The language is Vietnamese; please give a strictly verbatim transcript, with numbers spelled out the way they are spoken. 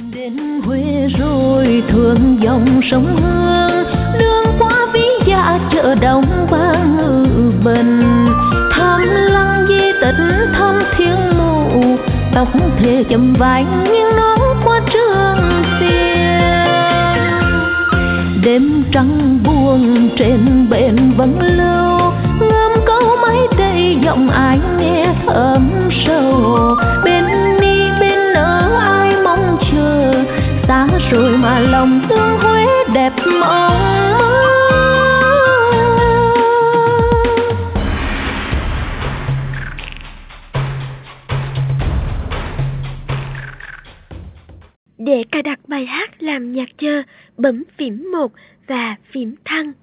Đến Huế rồi thường dòng sông Hương, đường qua Ví Dạ chợ Đông vang ngự bần, thăm lăng di tích thăm thiên mụ, tóc thề chầm vai nghiêng nón qua trường xiên. Đêm trăng buông trên bến vắng lâu, ngâm câu máy cây giọng ai nghe thơm sâu. Bên ni bên nỡ ai mong chờ, xa rồi mà lòng thương Huế đẹp mộng mơ. Để cài đặt bài hát làm nhạc chờ, bấm phím một và phím thăng.